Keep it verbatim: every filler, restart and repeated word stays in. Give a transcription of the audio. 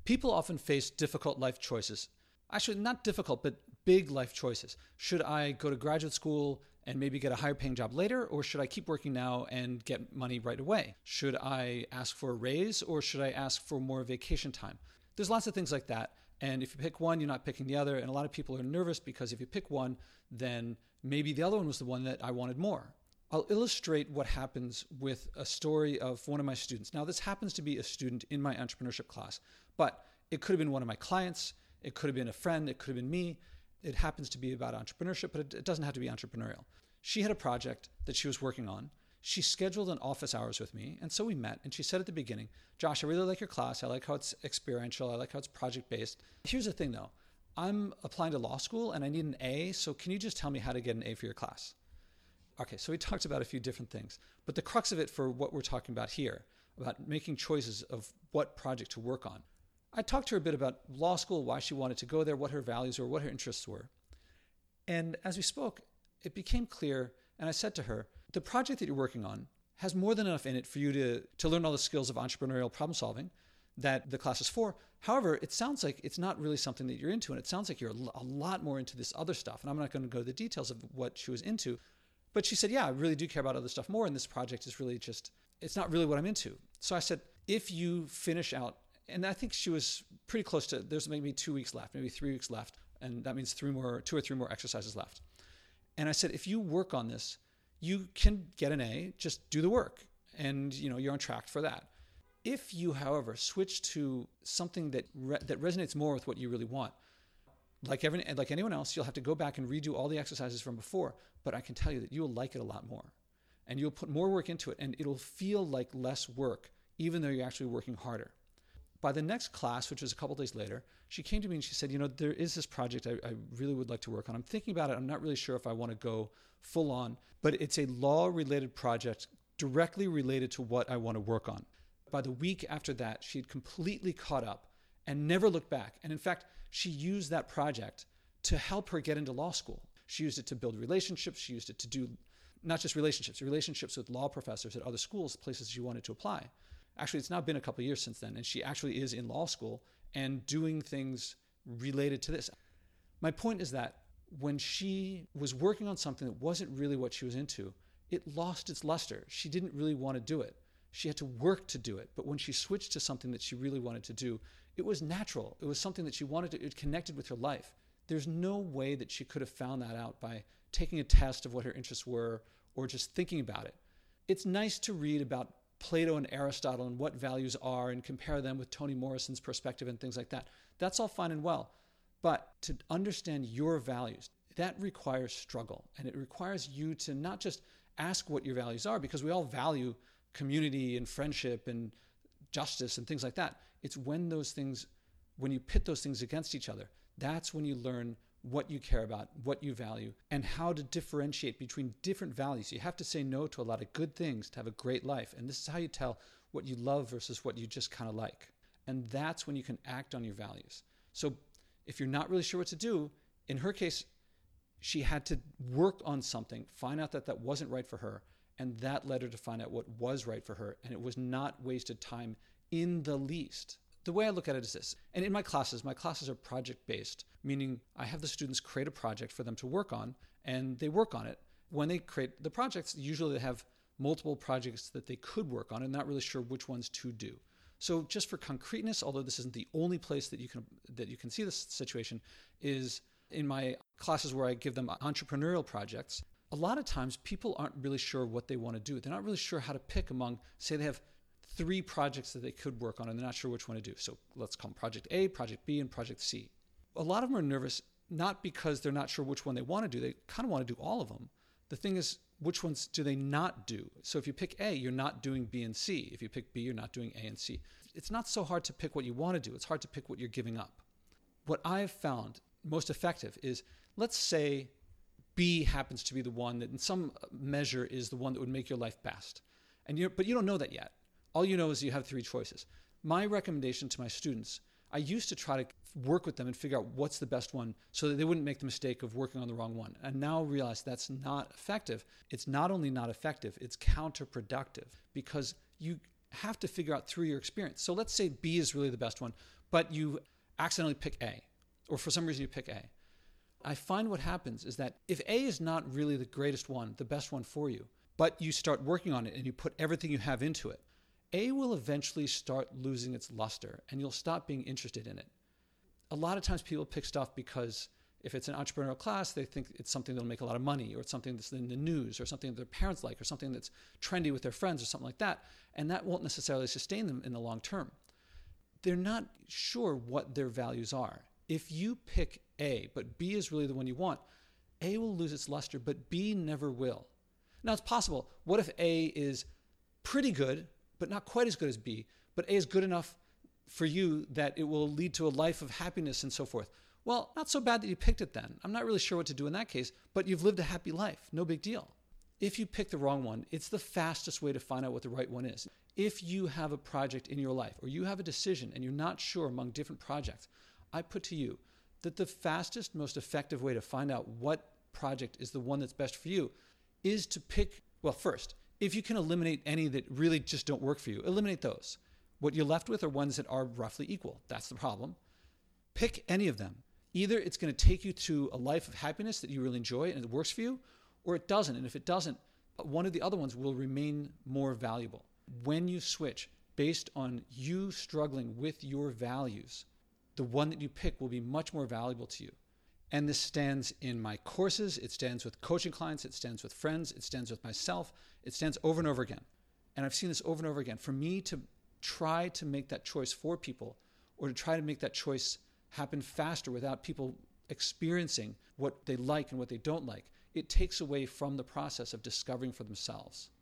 People often face difficult life choices. Actually, not difficult, but big life choices. Should I go to graduate school and maybe get a higher paying job later, or should I keep working now and get money right away? Should I ask for a raise, or should I ask for more vacation time? There's lots of things like that. And if you pick one, you're not picking the other. And a lot of people are nervous because if you pick one, then maybe the other one was the one that I wanted more. I'll illustrate what happens with a story of one of my students. Now, this happens to be a student in my entrepreneurship class, but it could have been one of my clients. It could have been a friend. It could have been me. It happens to be about entrepreneurship, but it doesn't have to be entrepreneurial. She had a project that she was working on. She scheduled an office hours with me, and so we met, and she said at the beginning, Josh, I really like your class. I like how it's experiential. I like how it's project-based. Here's the thing, though. I'm applying to law school, and I need an A, so can you just tell me how to get an A for your class? Okay, so we talked about a few different things, but the crux of it for what we're talking about here, about making choices of what project to work on, I talked to her a bit about law school, why she wanted to go there, what her values were, what her interests were. And as we spoke, it became clear, and I said to her, the project that you're working on has more than enough in it for you to, to learn all the skills of entrepreneurial problem solving that the class is for. However, it sounds like it's not really something that you're into, and it sounds like you're a lot more into this other stuff. And I'm not going to go to the details of what she was into, but she said, yeah, I really do care about other stuff more, and this project is really just, it's not really what I'm into. So I said, if you finish out, and I think she was pretty close to, there's maybe two weeks left, maybe three weeks left, and that means three more, two or three more exercises left. And I said, if you work on this, you can get an A, just do the work, and you know, you're on track for that. If you, however, switch to something that re- that resonates more with what you really want, like every, like anyone else, you'll have to go back and redo all the exercises from before, but I can tell you that you'll like it a lot more, and you'll put more work into it, and it'll feel like less work, even though you're actually working harder. By the next class, which was a couple days later, she came to me and she said, you know, there is this project I, I really would like to work on. I'm thinking about it. I'm not really sure if I want to go full on, but it's a law-related project directly related to what I want to work on. By the week after that, she'd completely caught up and never looked back. And in fact, she used that project to help her get into law school. She used it to build relationships. She used it to do not just relationships, relationships with law professors at other schools, places she wanted to apply. Actually, it's now been a couple of years since then, and she actually is in law school and doing things related to this. My point is that when she was working on something that wasn't really what she was into, it lost its luster. She didn't really want to do it. She had to work to do it. But when she switched to something that she really wanted to do, it was natural. It was something that she wanted to, it connected with her life. There's no way that she could have found that out by taking a test of what her interests were or just thinking about it. It's nice to read about Plato and Aristotle and what values are and compare them with Toni Morrison's perspective and things like that. That's all fine and well. But to understand your values, that requires struggle. And it requires you to not just ask what your values are, because we all value community and friendship and justice and things like that. It's when those things, when you pit those things against each other, that's when you learn what you care about, what you value, and how to differentiate between different values. You have to say no to a lot of good things to have a great life. And this is how you tell what you love versus what you just kind of like. And that's when you can act on your values. So if you're not really sure what to do, in her case, she had to work on something, find out that that wasn't right for her, and that led her to find out what was right for her. And it was not wasted time in the least. The way I look at it is this, and in my classes, my classes are project-based, meaning I have the students create a project for them to work on, and they work on it. When they create the projects, usually they have multiple projects that they could work on and not really sure which ones to do. So just for concreteness, although this isn't the only place that you can that you can see this situation, is in my classes where I give them entrepreneurial projects. A lot of times people aren't really sure what they want to do. They're not really sure how to pick among, say they have three projects that they could work on and they're not sure which one to do. So let's call them Project A, Project B, and Project C. A lot of them are nervous, not because they're not sure which one they want to do. They kind of want to do all of them. The thing is, which ones do they not do? So if you pick A, you're not doing B and C. If you pick B, you're not doing A and C. It's not so hard to pick what you want to do. It's hard to pick what you're giving up. What I've found most effective is, let's say B happens to be the one that in some measure is the one that would make your life best. And you but you don't know that yet. All you know is you have three choices. My recommendation to my students, I used to try to work with them and figure out what's the best one so that they wouldn't make the mistake of working on the wrong one. And now realize that's not effective. It's not only not effective, it's counterproductive, because you have to figure out through your experience. So let's say B is really the best one, but you accidentally pick A, or for some reason you pick A. I find what happens is that if A is not really the greatest one, the best one for you, but you start working on it and you put everything you have into it, A will eventually start losing its luster and you'll stop being interested in it. A lot of times people pick stuff because if it's an entrepreneurial class, they think it's something that'll make a lot of money, or it's something that's in the news, or something that their parents like, or something that's trendy with their friends, or something like that. And that won't necessarily sustain them in the long term. They're not sure what their values are. If you pick A, but B is really the one you want, A will lose its luster, but B never will. Now, it's possible. What if A is pretty good, but not quite as good as B, but A is good enough for you that it will lead to a life of happiness and so forth? Well, not so bad that you picked it then. I'm not really sure what to do in that case, but you've lived a happy life. No big deal. If you pick the wrong one, it's the fastest way to find out what the right one is. If you have a project in your life, or you have a decision and you're not sure among different projects, I put to you that the fastest, most effective way to find out what project is the one that's best for you is to pick, well, first, if you can eliminate any that really just don't work for you, eliminate those. What you're left with are ones that are roughly equal. That's the problem. Pick any of them. Either it's going to take you to a life of happiness that you really enjoy and it works for you, or it doesn't. And if it doesn't, one of the other ones will remain more valuable. When you switch based on you struggling with your values, the one that you pick will be much more valuable to you. And this stands in my courses, it stands with coaching clients, it stands with friends, it stands with myself, it stands over and over again. And I've seen this over and over again. For me to try to make that choice for people, or to try to make that choice happen faster without people experiencing what they like and what they don't like, it takes away from the process of discovering for themselves.